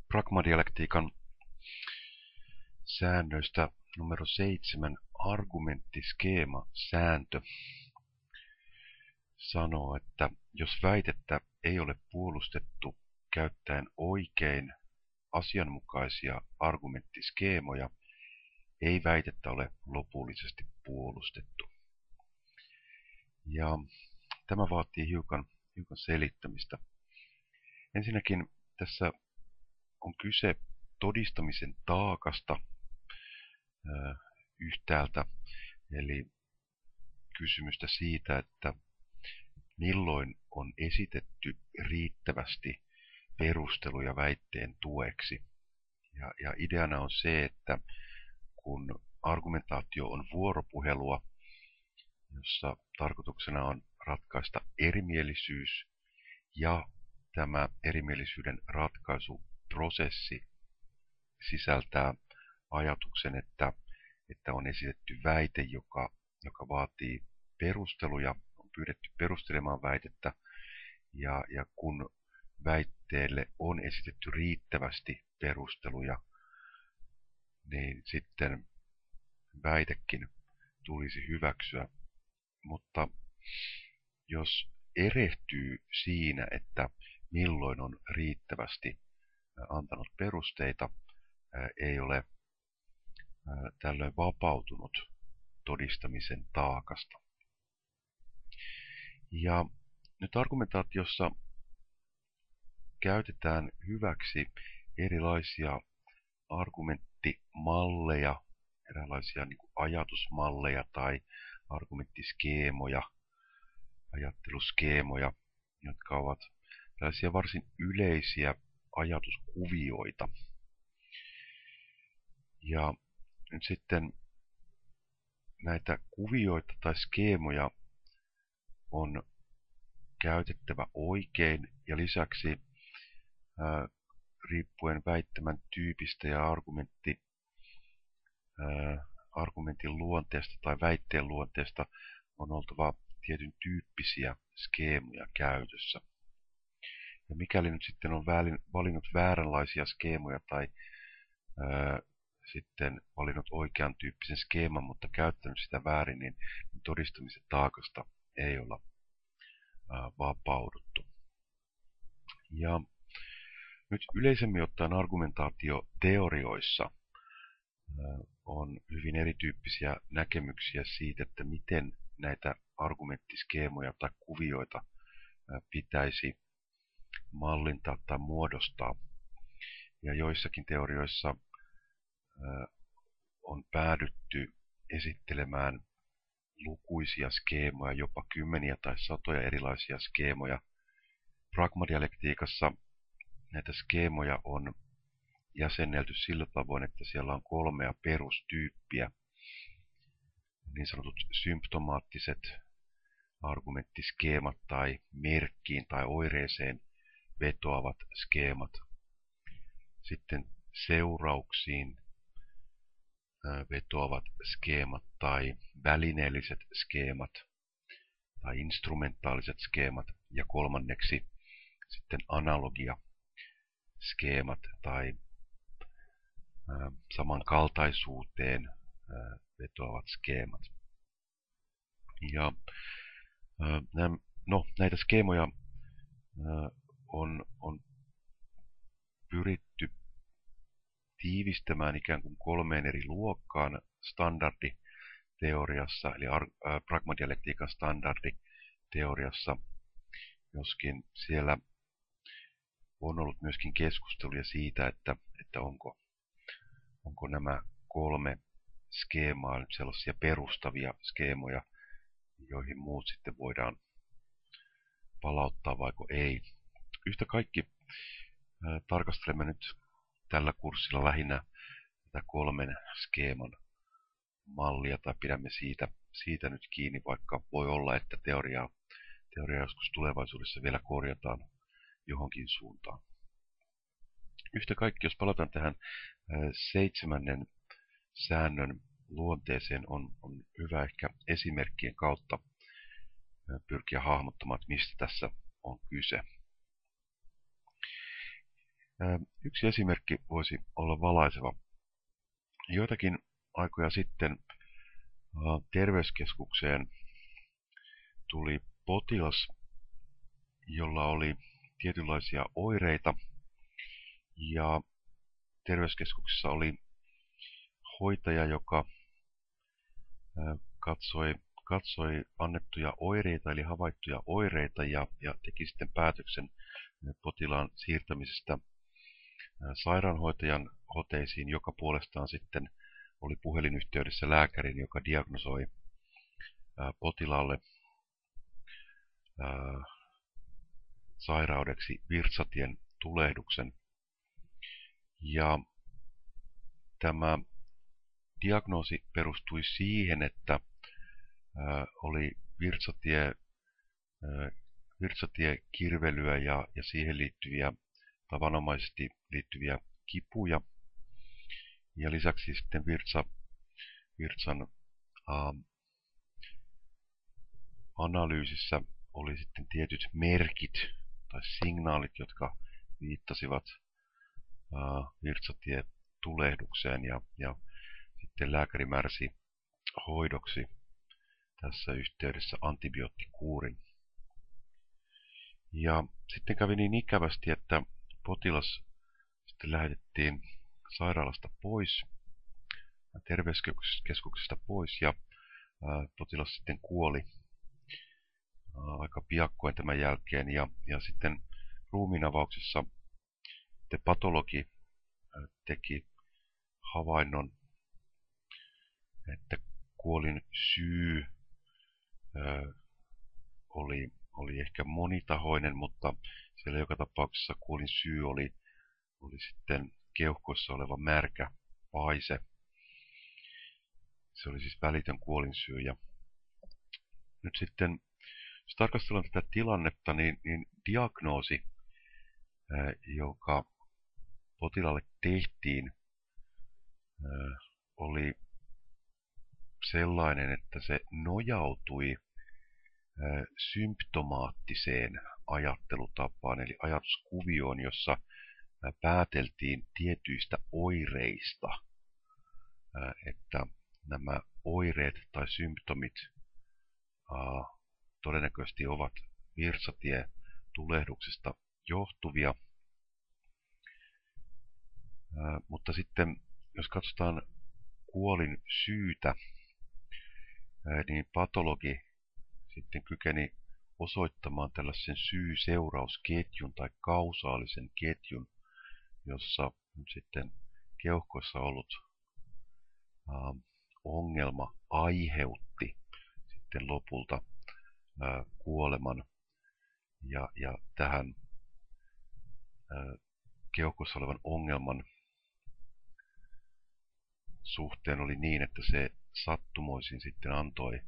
Pragmadialektiikan säännöistä numero 7 argumenttiskeema-sääntö sanoo, että jos väitettä ei ole puolustettu käyttäen oikein asianmukaisia argumenttiskeemoja, ei väitettä ole lopullisesti puolustettu. Ja tämä vaatii hiukan selittämistä. Ensinnäkin tässä on kyse todistamisen taakasta yhtäältä, eli kysymystä siitä, että milloin on esitetty riittävästi perusteluja väitteen tueksi. Ja ideana on se, että kun argumentaatio on vuoropuhelua, jossa tarkoituksena on ratkaista erimielisyys, ja tämä erimielisyyden ratkaisuprosessi sisältää ajatuksen, että on esitetty väite, joka vaatii perusteluja, on pyydetty perustelemaan väitettä, ja kun väitteelle on esitetty riittävästi perusteluja, niin sitten väitekin tulisi hyväksyä. Mutta jos erehtyy siinä, että milloin on riittävästi antanut perusteita, ei ole tällöin vapautunut todistamisen taakasta. Ja nyt argumentaatiossa käytetään hyväksi erilaisia argumenttimalleja, erilaisia ajatusmalleja tai argumenttiskeemoja, ajatteluskeemoja, jotka ovat tällaisia varsin yleisiä ajatuskuvioita. Ja nyt sitten näitä kuvioita tai skeemoja on käytettävä oikein, ja lisäksi riippuen väittämän tyypistä ja argumentin luonteesta tai väitteen luonteesta on oltava tietyn tyyppisiä skeemoja käytössä. Ja mikäli nyt sitten on valinnut vääränlaisia skeemoja tai sitten valinnut oikean tyyppisen skeeman, mutta käyttänyt sitä väärin, niin todistamisen taakasta ei olla vapauduttu. Ja nyt yleisemmin ottaen argumentaatioteorioissa on hyvin erityyppisiä näkemyksiä siitä, että miten näitä argumenttiskeemoja tai kuvioita pitäisi mallintaa tai muodostaa. Ja joissakin teorioissa on päädytty esittelemään lukuisia skeemoja, jopa kymmeniä tai satoja erilaisia skeemoja. Pragmadialektiikassa näitä skeemoja on jäsennelty sillä tavoin, että siellä on 3 perustyyppiä. Niin sanotut symptomaattiset argumenttiskeemat tai merkkiin tai oireeseen vetoavat skeemat. Sitten seurauksiin vetoavat skeemat tai välineelliset skeemat tai instrumentaaliset skeemat. Ja kolmanneksi sitten analogia-skeemat tai samankaltaisuuteen vetoavat skeemat. Ja näitä skeemoja on pyritty tiivistämään ikään kuin 3 eri luokkaan standarditeoriassa, eli pragmadialektiikan standarditeoriassa, joskin siellä on ollut myöskin keskusteluja siitä, että onko nämä 3 skeemaa nyt sellaisia perustavia skeemoja, joihin muut sitten voidaan palauttaa vaiko ei. Yhtä kaikki tarkastelemme nyt tällä kurssilla lähinnä tätä 3 skeeman mallia, tai pidämme siitä nyt kiinni, vaikka voi olla, että teoriaa joskus tulevaisuudessa vielä korjataan johonkin suuntaan. Yhtä kaikki, jos palataan tähän 7. säännön luonteeseen, on hyvä ehkä esimerkkien kautta pyrkiä hahmottamaan, että mistä tässä on kyse. Yksi esimerkki voisi olla valaiseva. Joitakin aikoja sitten terveyskeskukseen tuli potilas, jolla oli tietynlaisia oireita, ja terveyskeskuksessa oli hoitaja, joka katsoi annettuja oireita, eli havaittuja oireita, ja teki sitten päätöksen potilaan siirtämisestä sairaanhoitajan hoteisiin, joka puolestaan sitten oli puhelinyhteydessä lääkärin, joka diagnosoi potilaalle sairaudeksi virtsatien tulehduksen. Ja tämä diagnoosi perustui siihen, että oli virtsatiekirvelyä ja siihen liittyviä, tavanomaisesti liittyviä kipuja. Ja lisäksi sitten virtsan analyysissä oli sitten tietyt merkit tai signaalit, jotka viittasivat virtsatietulehdukseen, ja sitten lääkäri määräsi hoidoksi tässä yhteydessä antibioottikuurin. Ja sitten kävi niin ikävästi, että potilas sitten lähetettiin sairaalasta pois, terveyskeskuksesta pois, ja potilas sitten kuoli aika piakkoin tämän jälkeen, ja sitten ruumiinavauksessa patologi teki havainnon, että kuolin syy oli ehkä monitahoinen, mutta siellä joka tapauksessa kuolin syy oli sitten keuhkoissa oleva märkä paise. Se oli siis välitön kuolinsyy. Ja nyt sitten, jos tarkastellaan tätä tilannetta, niin diagnoosi, joka potilaalle tehtiin, oli sellainen, että se nojautui symptomaattiseen ajattelutapaan, eli ajatuskuvioon, jossa pääteltiin tietyistä oireista, että nämä oireet tai symptomit todennäköisesti ovat virtsatietulehduksesta johtuvia. Mutta sitten, jos katsotaan kuolin syytä, niin patologi sitten kykeni osoittamaan tällaisen syy-seurausketjun tai kausaalisen ketjun, jossa nyt sitten keuhkoissa ollut ongelma aiheutti sitten lopulta kuoleman, ja tähän keuhkoissa olevan ongelman suhteen oli niin, että se sattumoisin sitten antoi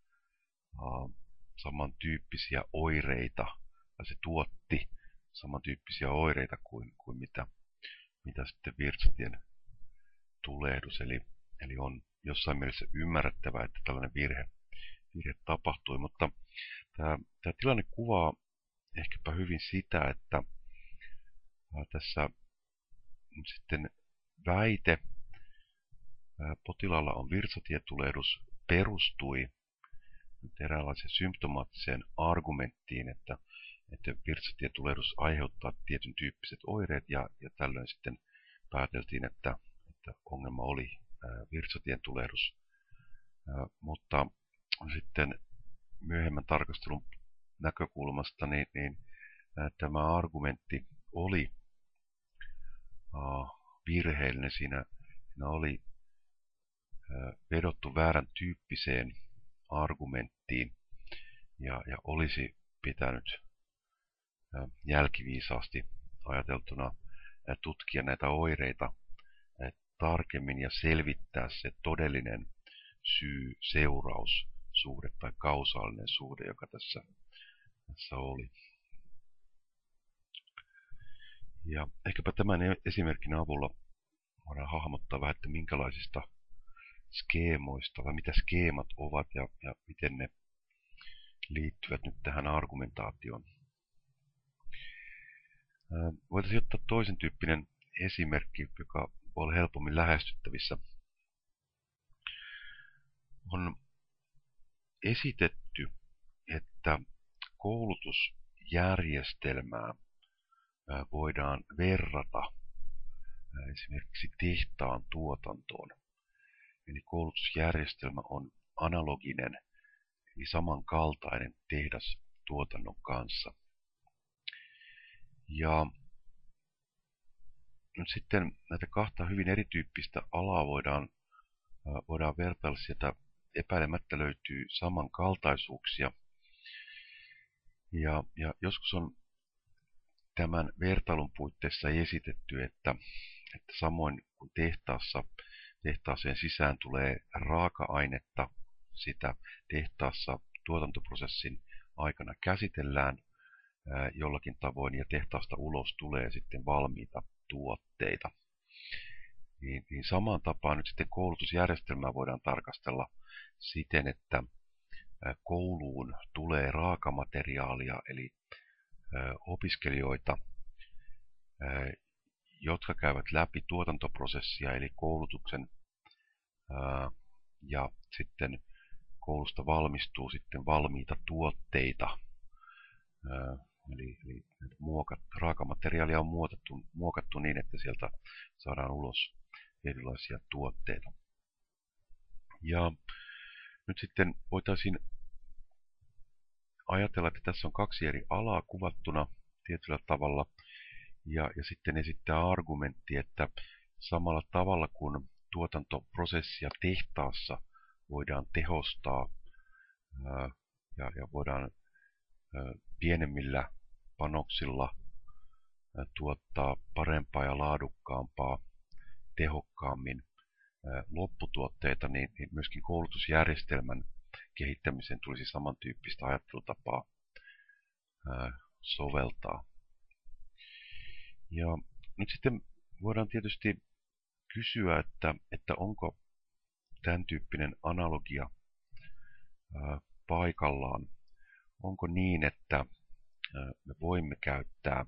samantyyppisiä oireita, tai se tuotti samantyyppisiä oireita kuin mitä sitten virtsatien tulehdus. Eli on jossain mielessä ymmärrettävää, että tällainen virhe tapahtui, mutta tämä tilanne kuvaa ehkäpä hyvin sitä, että tässä sitten väite potilaalla on virtsatietulehdus perustui eräänlaiseen symptomaattiseen argumenttiin, että virtsatietulehdus aiheuttaa tietyn tyyppiset oireet, ja tällöin sitten pääteltiin, että ongelma oli virtsatientulehdus. Mutta sitten myöhemmän tarkastelun näkökulmasta niin tämä argumentti oli virheellinen. Siinä oli vedottu väärän tyyppiseen argumenttiin, ja olisi pitänyt jälkiviisaasti ajateltuna tutkia näitä oireita tarkemmin ja selvittää se todellinen syy-seuraussuhde tai kausaalinen suhde, joka tässä oli. Ja ehkäpä tämän esimerkin avulla voidaan hahmottaa vähän, että minkälaisista skeemoista tai mitä skeemat ovat ja miten ne liittyvät nyt tähän argumentaatioon. Voitaisiin ottaa toisen tyyppinen esimerkki, joka voi olla helpommin lähestyttävissä. On esitetty, että koulutusjärjestelmää voidaan verrata esimerkiksi tehtaan tuotantoon. Eli koulutusjärjestelmä on analoginen, eli samankaltainen tehdastuotannon kanssa. Ja nyt sitten näitä kahta hyvin erityyppistä alaa voidaan vertailla, sieltä epäilemättä löytyy samankaltaisuuksia. Ja joskus on tämän vertailun puitteissa esitetty, että samoin kuin tehtaaseen sisään tulee raaka-ainetta, sitä tehtaassa tuotantoprosessin aikana käsitellään jollakin tavoin ja tehtaasta ulos tulee sitten valmiita tuotteita. Niin samaan tapaan nyt sitten koulutusjärjestelmää voidaan tarkastella siten, että kouluun tulee raakamateriaalia eli opiskelijoita, jotka käyvät läpi tuotantoprosessia eli koulutuksen ja sitten koulusta valmistuu sitten valmiita tuotteita. Eli raakamateriaalia on muokattu niin, että sieltä saadaan ulos erilaisia tuotteita. Ja nyt sitten voitaisiin ajatella, että tässä on kaksi eri alaa kuvattuna tietyllä tavalla ja sitten esittää argumentti, että samalla tavalla kuin tuotantoprosessia tehtaassa voidaan tehostaa ja voidaan pienemmillä panoksilla tuottaa parempaa ja laadukkaampaa, tehokkaammin lopputuotteita, niin myöskin koulutusjärjestelmän kehittämiseen tulisi samantyyppistä ajattelutapaa soveltaa. Ja nyt sitten voidaan tietysti kysyä, että onko tämän tyyppinen analogia paikallaan. Onko niin, että me voimme käyttää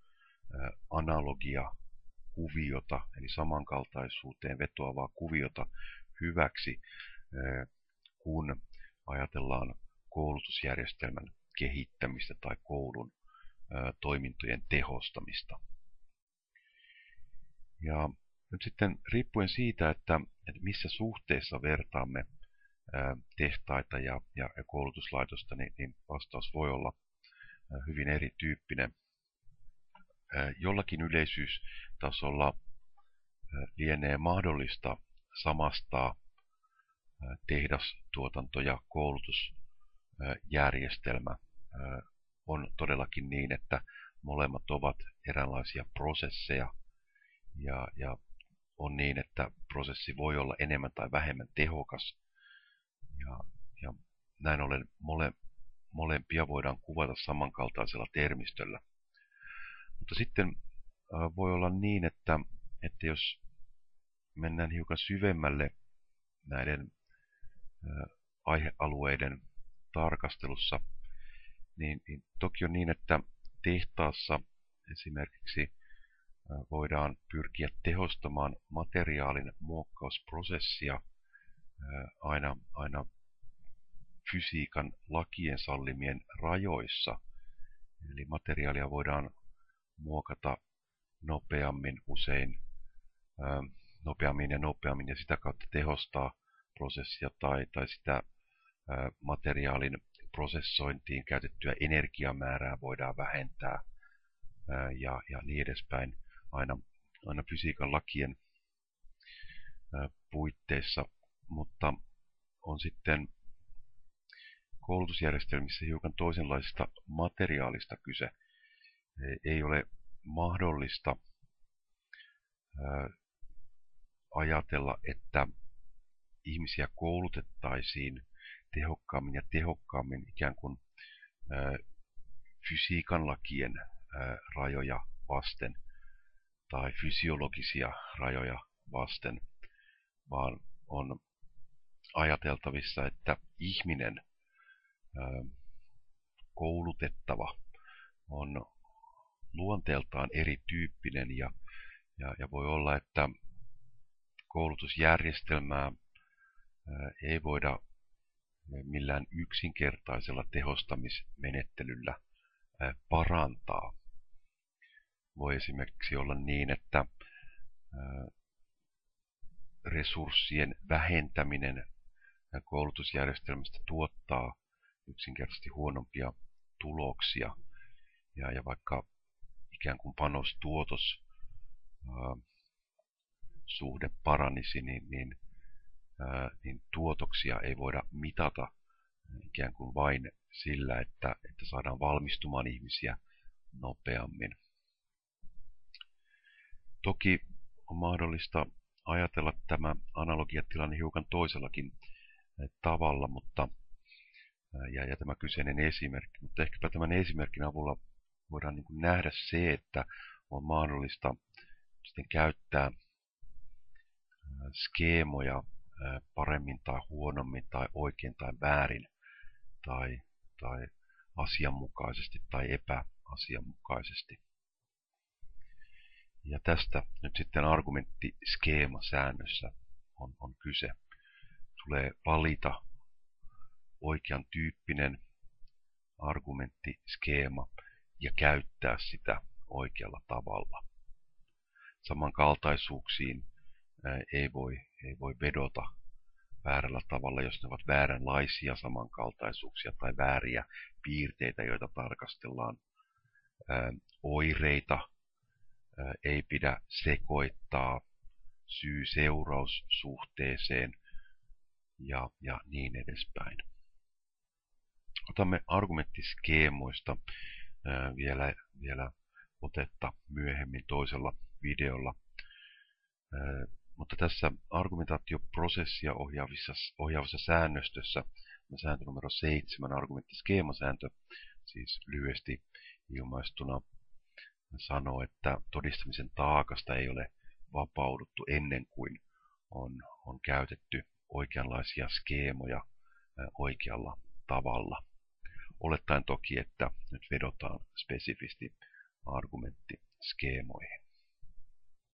analogia-kuviota, eli samankaltaisuuteen vetoavaa kuviota hyväksi, kun ajatellaan koulutusjärjestelmän kehittämistä tai koulun toimintojen tehostamista. Ja nyt sitten riippuen siitä, että missä suhteessa vertaamme tehtaita ja koulutuslaitosta, niin vastaus voi olla hyvin erityyppinen. Jollakin yleisyystasolla lienee mahdollista samastaa tehdastuotanto ja koulutusjärjestelmä. On todellakin niin, että molemmat ovat eräänlaisia prosesseja ja on niin, että prosessi voi olla enemmän tai vähemmän tehokas ja näin ollen molempia voidaan kuvata samankaltaisella termistöllä. Mutta sitten voi olla niin, että jos mennään hiukan syvemmälle näiden aihealueiden tarkastelussa, niin toki on niin, että tehtaassa esimerkiksi voidaan pyrkiä tehostamaan materiaalin muokkausprosessia aina fysiikan lakien sallimien rajoissa. Eli materiaalia voidaan muokata nopeammin ja sitä kautta tehostaa prosessia tai sitä materiaalin prosessointiin käytettyä energiamäärää voidaan vähentää ja niin edespäin aina fysiikan lakien puitteissa, mutta on sitten koulutusjärjestelmissä hiukan toisenlaisesta materiaalista kyse. Ei ole mahdollista ajatella, että ihmisiä koulutettaisiin tehokkaammin ikään kuin fysiikan lakien rajoja vasten tai fysiologisia rajoja vasten, vaan on ajateltavissa, että ihminen, koulutettava, on luonteeltaan erityyppinen ja voi olla, että koulutusjärjestelmää ei voida millään yksinkertaisella tehostamismenettelyllä parantaa. Voi esimerkiksi olla niin, että resurssien vähentäminen koulutusjärjestelmästä tuottaa yksinkertaisesti huonompia tuloksia. Ja vaikka ikään kuin panos-tuotos suhde paranisi, niin tuotoksia ei voida mitata ikään kuin vain sillä, että saadaan valmistumaan ihmisiä nopeammin. Toki on mahdollista ajatella tämä analogiatilanne hiukan toisellakin tavalla, ja tämä kyseinen esimerkki, mutta ehkäpä tämän esimerkin avulla voidaan niin kuin nähdä se, että on mahdollista sitten käyttää skeemoja paremmin tai huonommin tai oikein tai väärin tai asianmukaisesti tai epäasianmukaisesti. Ja tästä nyt sitten argumenttiskeemasäännössä on kyse. Tulee valita oikean tyyppinen argumenttiskeema ja käyttää sitä oikealla tavalla. Samankaltaisuuksiin ei voi vedota väärällä tavalla, jos ne ovat vääränlaisia samankaltaisuuksia tai vääriä piirteitä, joita tarkastellaan. Oireita ei pidä sekoittaa syy-seuraussuhteeseen ja niin edespäin. Otamme argumenttiskeemoista vielä otetta myöhemmin toisella videolla. Mutta tässä argumentaatioprosessia ohjaavassa säännöstössä, sääntö numero 7, argumenttiskeemasääntö, siis lyhyesti ilmaistuna sanoo, että todistamisen taakasta ei ole vapauduttu ennen kuin on käytetty oikeanlaisia skeemoja oikealla tavalla. Olettaen toki, että nyt vedotaan spesifisti argumenttiskeemoihin.